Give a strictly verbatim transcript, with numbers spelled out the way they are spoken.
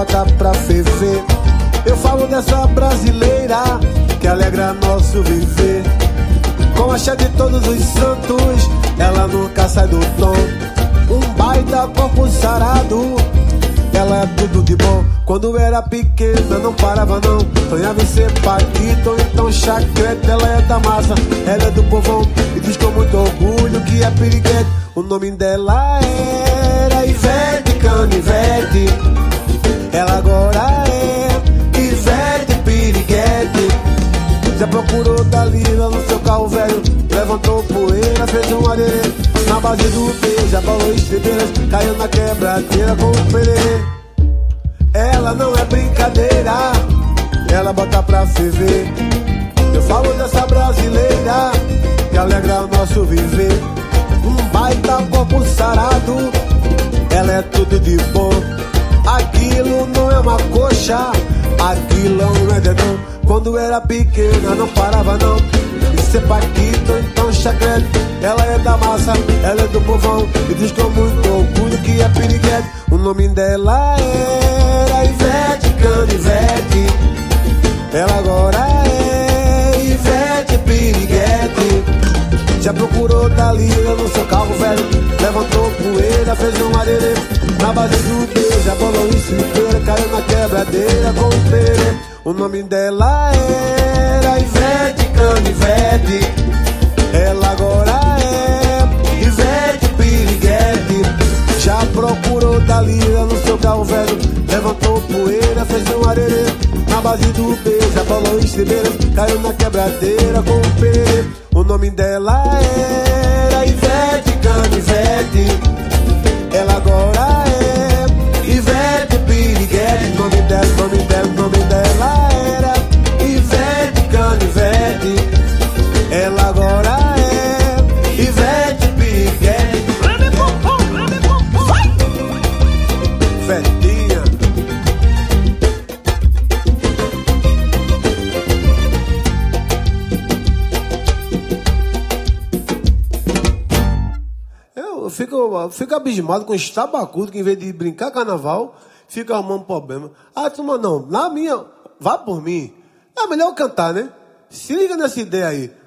bota pra ferver. Eu falo dessa brasileira que alegra nosso viver. Com a cheia de todos os santos, ela nunca sai do tom. Um baita corpo sarado, ela é tudo de bom. Quando era pequena não parava não, sonhava em ser Paquito, então Chacrete. Ela é da massa, ela é do povão e diz com muito orgulho que é piriguete. O nome dela era Ivete Canivete, ela agora é Ivete Piriguete. Já procurou Dalila no seu carro velho, levantou poeira, fez um arerê. Na base do beijo, abalou estribeiras, caiu na quebradeira com o pererê. Ela não é brincadeira, ela bota pra ferver. Eu falo dessa brasileira que alegra o nosso viver. Um baita corpo sarado, ela é tudo de bom. Aquilo não é uma coxa, aquilo não é dedão. Quando era pequena não parava não, e ser Paquito, então Chacrete. Ela é da massa, ela é do povão e diz com muito orgulho que é piriguete. O nome dela era Ivete Canivete, ela agora é Ivete Piriguete. Já procurou Dalila no seu carro velho, levantou poeira, fez um arerê. Na base do beijo, abolou em cipeira, caiu na quebradeira com o perê. O nome dela era Ivete Canivete, ela agora é Ivete Piriguete. Já procurou Dalila no seu carro velho, levantou poeira, fez um arerê. Na base do beijo, abolou em cipeira, caiu na quebradeira com o perê. O nome dela era Ivete Canivete, ela agora é Ivete Piriguete. Nome dela, nome dela, nome dela era Ivete Canivete, ela agora é Ivete Piriguete. Vetinha. Eu fico, fico abismado com os tabacudos que, em vez de brincar carnaval, fica arrumando problema. Ah, turma, não. Na minha, vá por mim. É melhor eu cantar, né? Se liga nessa ideia aí.